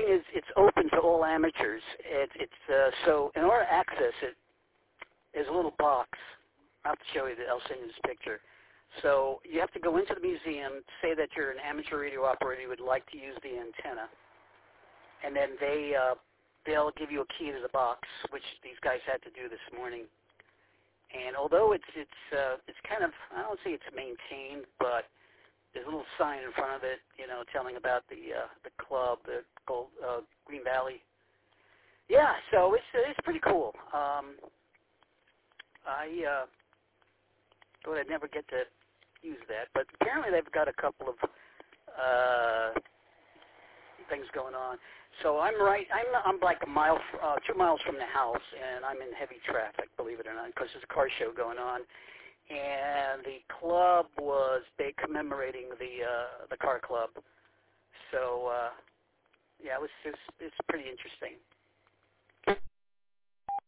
is it's open to all amateurs. So in order to access it, there's a little box. I'll have to show you. I'll send you this picture. So you have to go into the museum, say that you're an amateur radio operator who would like to use the antenna, and then they'll give you a key to the box, which these guys had to do this morning. And although it's kind of, I don't say it's maintained, but there's a little sign in front of it, telling about the club, the Green Valley. Yeah, so it's pretty cool. I thought I'd never get to use that, but apparently they've got a couple of things going on. So I'm like 2 miles from the house, and I'm in heavy traffic, believe it or not, because there's a car show going on. And the club was commemorating the car club. So yeah, it's pretty interesting.